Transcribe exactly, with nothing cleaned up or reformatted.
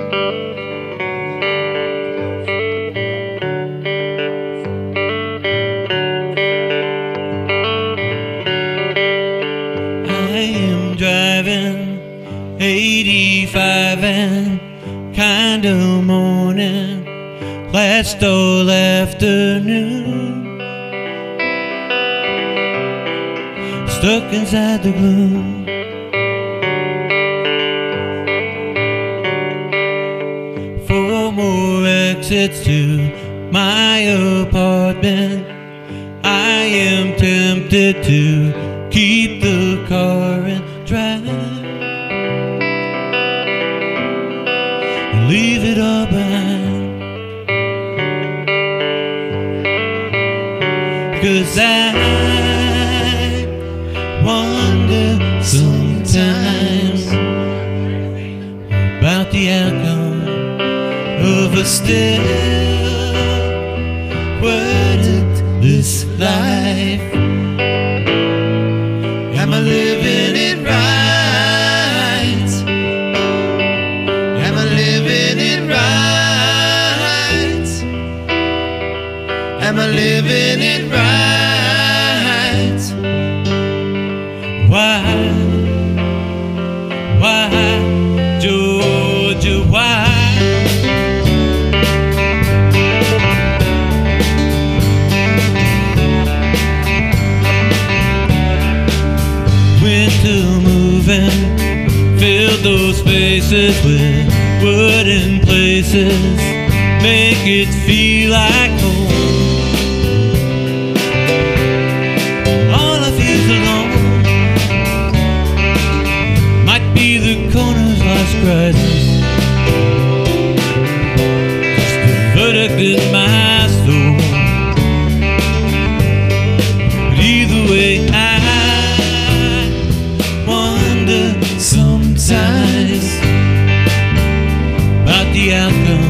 eighty-five and kinda morning, last all afternoon, stuck inside the gloom. Four more exits to my apartment. I am tempted to keep the car and drive, leave it all behind. 'Cause I wonder sometimes about the outcome of a still wordless life. Am I living it right? Am I living it right? Am I living it right? Why, why, Georgia, why? Winter moving, fill those spaces with wooden places, make it feel like home. All I feel is alone, might be the corner's last crisis, just the verdict in my soul. But either way, I sometimes about the outcome